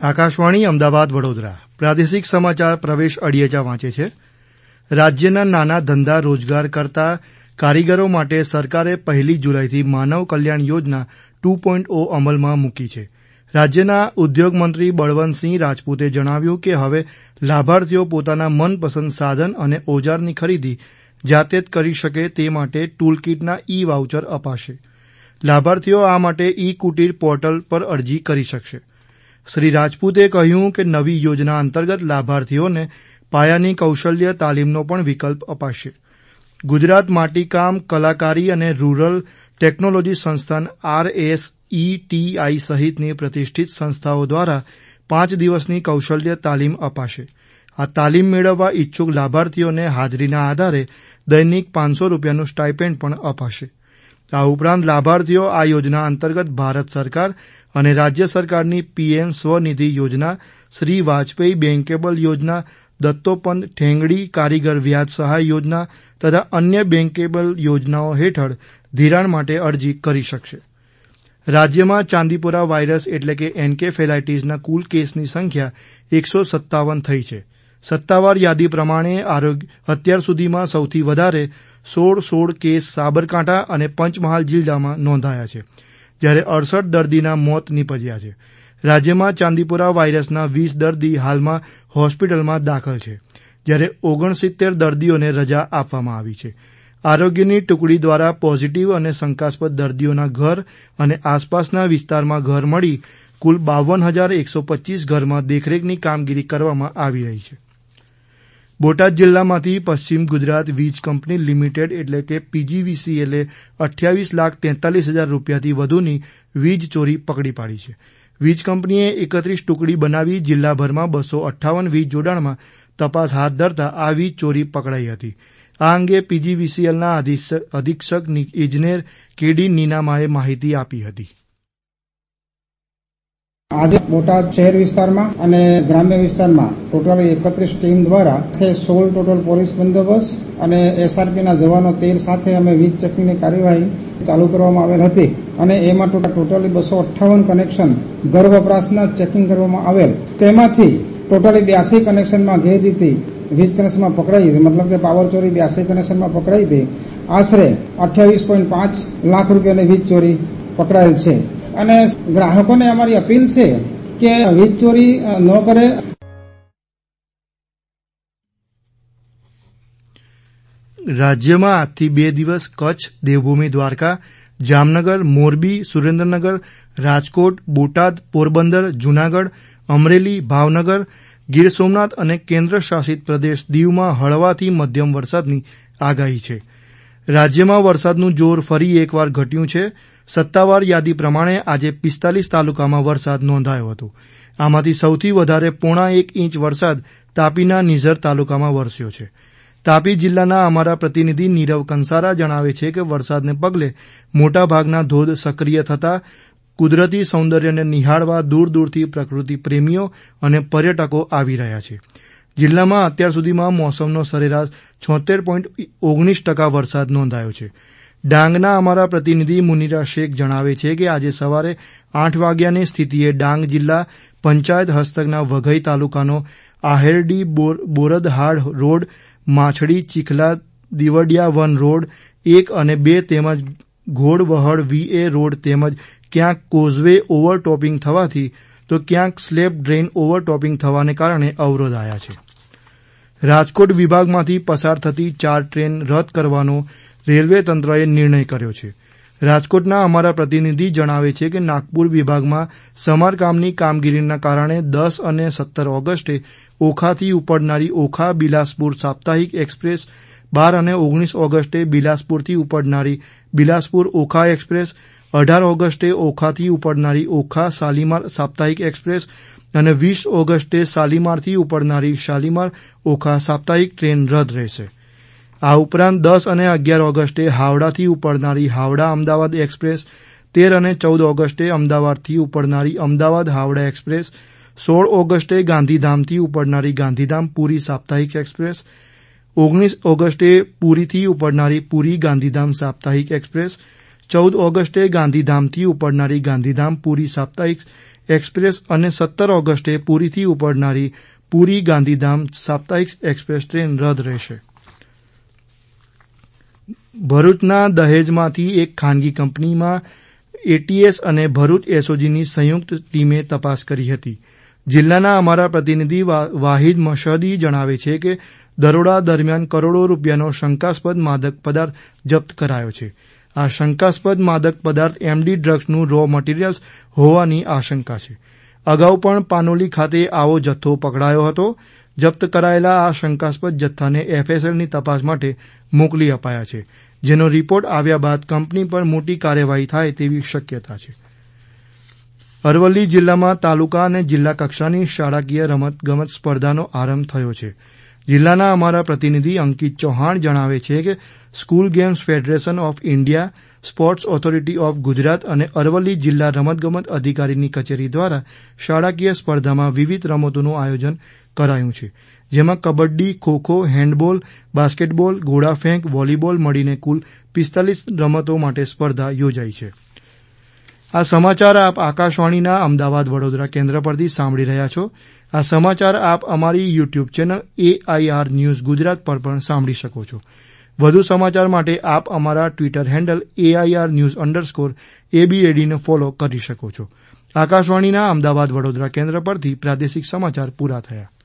આકાશવાણી અમદાવાદ વડોદરા પ્રાદેશિક સમાચાર પ્રવેશ અડિયેચા વાંચે છે. રાજ્યના નાના ધંધા રોજગાર કરતા કારીગરો માટે સરકારે 1 જુલાઈથી માનવ કલ્યાણ યોજના 2.0 અમલમાં મૂકી છે. રાજ્યના ઉદ્યોગ મંત્રી બળવંતસિંહ રાજપૂતે જણાવ્યું કે હવે લાભાર્થીઓ પોતાના મનપસંદ સાધન અને ઓજારની ખરીદી જાતે જ કરી શકે તે માટે ટૂલકીટના ઈ વાઉચર અપાશે. લાભાર્થીઓ આ માટે ઈ કુટીર પોર્ટલ પર અરજી કરી શકશે. શ્રી રાજપૂતે કહ્યું કે નવી યોજના અંતર્ગત લાભાર્થીઓને પાયાની કૌશલ્ય તાલીમનો પણ વિકલ્પ અપાશે. ગુજરાત માટીકામ કલાકારી અને રૂરલ ટેકનોલોજી સંસ્થાન RSETI સહિતની પ્રતિષ્ઠિત સંસ્થાઓ દ્વારા 5 દિવસની કૌશલ્ય તાલીમ અપાશે. આ તાલીમ મેળવવા ઇચ્છુક લાભાર્થીઓને હાજરીના આધારે દૈનિક ₹500નું સ્ટાઇપેન્ડ પણ અપાશે. આ ઉપરાંત લાભાર્થીઓ આ યોજના અંતર્ગત ભારત સરકાર અને રાજ્ય સરકારની PM સ્વનિધિ યોજના, શ્રી વાજપેયી બેન્કેબલ યોજના, દત્તોપંત ઠેંગડી કારીગર વ્યાજ સહાય યોજના તથા અન્ય બેન્કેબલ યોજનાઓ હેઠળ ધિરાણ માટે અરજી કરી શકશે. રાજ્યમાં ચાંદીપુરા વાયરસ એટલે કે એન્કેફેલાઇટીસના કુલ કેસની સંખ્યા 157 થઈ છે. સત્તાવાર યાદી પ્રમાણે અત્યાર સુધીમાં સૌથી વધારે 16 કેસ સાબરકાંઠા અને પંચમહાલ જિલ્લામાં નોંધાયા છે, જ્યારે 68 દર્દીના મોત નીપજ્યા છે. રાજ્યમાં ચાંદીપુરા વાયરસના 20 દર્દી હાલમાં હોસ્પિટલમાં દાખલ છે, જ્યારે 69 દર્દીઓને રજા આપવામાં આવી છે. આરોગ્યની ટુકડી દ્વારા પોઝિટિવ અને શંકાસ્પદ દર્દીઓના ઘર અને આસપાસના વિસ્તારમાં ઘર મળી કુલ 52,125 ઘરમાં દેખરેખની કામગીરી કરવામાં આવી રહી છે. બોટાદ જિલ્લામાંથી પશ્ચિમ ગુજરાત વીજ કંપની લિમિટેડ એટલે કે PGVCLએ ₹28,43,000થી વધુની વીજ ચોરી પકડી પાડી છે. વીજ કંપનીએ 31 ટુકડી બનાવી જિલ્લાભરમાં 258 વીજ જોડાણમાં તપાસ હાથ ધરતા આ વીજ ચોરી પકડાઈ હતી. આ અંગે PGVCLના અધિક્ષક ઇજનેર KD નીનામાએ માહિતી આપી હતી. આજે બોટાદ શહેર વિસ્તારમાં અને ગ્રામ્ય વિસ્તારમાં ટોટલ 31 ટીમ દ્વારા 16 ટોટલ પોલીસ બંદોબસ્ત અને SRPના જવાનો 13 સાથે અમે વીજ ચેકિંગની કાર્યવાહી ચાલુ કરવામાં આવેલ હતી અને એમાં ટોટલી 258 કનેક્શન ઘર વપરાશના ચેકિંગ કરવામાં આવેલ. તેમાંથી ટોટલી 82 કનેક્શનમાં ગેરરીતિ વીજ કનેક્શનમાં પકડાઈ હતી, મતલબ કે પાવર ચોરી 82 કનેક્શનમાં પકડાઈ હતી. આશરે 28.5 લાખ રૂપિયાની વીજ ચોરી પકડાયેલ છે. અને ગ્રાહકોને અમારી અપીલ છે કે વીજ ચોરી ન કરે. રાજ્યમાં આજથી 2 દિવસ કચ્છ, દેવભૂમિ દ્વારકા, જામનગર, મોરબી, સુરેન્દ્રનગર, રાજકોટ, બોટાદ, પોરબંદર, જૂનાગઢ, અમરેલી, ભાવનગર, ગીર સોમનાથ અને કેન્દ્ર શાસિત પ્રદેશ દીવમાં હળવાથી મધ્યમ વરસાદની આગાહી છે. રાજ્યમાં વરસાદનું જોર ફરી એકવાર ઘટ્યું છે. સત્તાવાર યાદી પ્રમાણે આજે 45 તાલુકામાં વરસાદ નોંધાયો હતો. આમાંથી સૌથી વધારે 1.5 ઇંચ વરસાદ તાપીના નિઝર તાલુકામાં વરસ્યો છે. તાપી જિલ્લાના અમારા પ્રતિનિધિ નીરવ કંસારા જણાવે છે કે વરસાદને પગલે મોટાભાગના ધોધ સક્રિય થતા કુદરતી સૌંદર્યને નિહાળવા દૂર દૂરથી પ્રકૃતિ પ્રેમીઓ અને પર્યટકો આવી રહ્યા છે. જિલ્લામાં અત્યાર સુધીમાં મોસમનો સરેરાશ 76.19% વરસાદ નોંધાયો છે. ડાંગના અમારા પ્રતિનિધિ મુનિરા શેખ જણાવે છે કે આજે સવારે 8 વાગ્યાની સ્થિતિએ ડાંગ જિલ્લા પંચાયત હસ્તકના વઘઈ તાલુકાનો આહેરડી બોરદહાડ રોડ, માછડી ચીખલા દીવડિયા વન રોડ 1 અને 2 તેમજ ઘોડવહડ VA રોડ તેમજ ક્યાંક કોઝવે ઓવરટોપિંગ થવાથી તો ક્યાંક સ્લેબ ડ્રેન ઓવરટોપિંગ થવાને કારણે અવરોધાયા છે. રાજકોટ વિભાગમાંથી પસાર થતી 4 ટ્રેન રદ કરવાનો રેલવે તંત્રએ નિર્ણય કર્યો છે. રાજકોટના અમારા પ્રતિનિધિ જણાવે છે કે નાગપુર વિભાગમાં સમારકામની કામગીરીના કારણે 10 અને 17 ઓગસ્ટે ઓખાથી ઉપડનારી ઓખા બિલાસપુર સાપ્તાહિક એક્સપ્રેસ, 12 અને 19 ઓગસ્ટે બિલાસપુરથી ઉપડનારી બિલાસપુર ઓખા એક્સપ્રેસ, 18 ઓગસ્ટે ઓખાથી ઉપડનારી ઓખા શાલીમાર સાપ્તાહિક એક્સપ્રેસ અને 20 ઓગસ્ટે શાલીમારથી ઉપડનારી શાલીમાર ઓખા સાપ્તાહિક ટ્રેન રદ રહેશે. આ ઉપરાંત 10 અને 11 ઓગસ્ટે હાવડાથી ઉપડનારી હાવડા અમદાવાદ એક્સપ્રેસ, 13 અને 14 ઓગસ્ટે અમદાવાદથી ઉપડનારી અમદાવાદ હાવડા એક્સપ્રેસ, 16 ઓગસ્ટે ગાંધીધામથી ઉપડનારી ગાંધીધામ પુરી સાપ્તાહિક એક્સપ્રેસ, 19 ઓગસ્ટે પુરીથી ઉપડનારી પુરી ગાંધીધામ સાપ્તાહિક એક્સપ્રેસ, 14 ઓગસ્ટે ગાંધીધામથી ઉપડનારી ગાંધીધામ પુરી સાપ્તાહિક એક્સપ્રેસ અને 17 ઓગસ્ટે પુરીથી ઉપડનારી પુરી ગાંધીધામ સાપ્તાહિક એક્સપ્રેસ ટ્રેન રદ રહેશે. ભરૂચના દહેજમાંથી એક ખાનગી કંપનીમાં એટીએસ અને ભરૂચ એસઓજીની સંયુક્ત ટીમે તપાસ કરી હતી. જિલ્લાના અમારા પ્રતિનિધિ વાહિદ મશહદી જણાવે છે કે દરોડા દરમિયાન કરોડો રૂપિયાનો શંકાસ્પદ માદક પદાર્થ જપ્ત કરાયો છે. આ શંકાસ્પદ માદક પદાર્થ એમડી ડ્રગ્સનું રો મટીરીયલ્સ હોવાની આશંકા છે. અગાઉ પણ પાનોલી ખાતે આવો જથ્થો પકડાયો હતો. જપ્ત કરાયેલા આ શંકાસ્પદ જથ્થાને એફએસએલની તપાસ માટે મોકલી અપાયા છે, જેનો રિપોર્ટ આવ્યા બાદ કંપની પર મોટી કાર્યવાહી થાય તેવી શક્યતા છે. અરવલ્લી જિલ્લામાં તાલુકા અને જિલ્લા કક્ષાની શાળાકીય રમતગમત સ્પર્ધાનો આરંભ થયો છે. જિલ્લાના અમારા પ્રતિનિધિ અંકિત ચૌહાણ જણાવે છે કે school games federation of India, sports authority of Gujarat અને અરવલ્લી જિલ્લા રમતગમત અધિકારીની કચેરી દ્વારા શાળાકીય સ્પર્ધામાં વિવિધ રમતોનું આયોજન કરાયું છે, જેમાં કબડ્ડી, ખોખો, હેન્ડબોલ, બાસ્કેટબોલ, ગોળાફેંક, વોલીબોલ મળીને કુલ 45 રમતો માટે સ્પર્ધા યોજાઈ છે. આ સમાચાર આપ આકાશવાણીના અમદાવાદ વડોદરા કેન્દ્ર પરથી સાંભળી રહ્યા છો. આ સમાચાર આપ અમારી YouTube channel AIR news Gujarat પર પણ સાંભળી શકો છો. વધુ સમાચાર માટે આપ અમારા ટ્વિટર હેન્ડલ AIR_news_ABAD ને ફોલો કરી શકો છો. આકાશવાણીના અમદાવાદ વડોદરા કેન્દ્ર પરથી પ્રાદેશિક સમાચાર પૂરા થયા.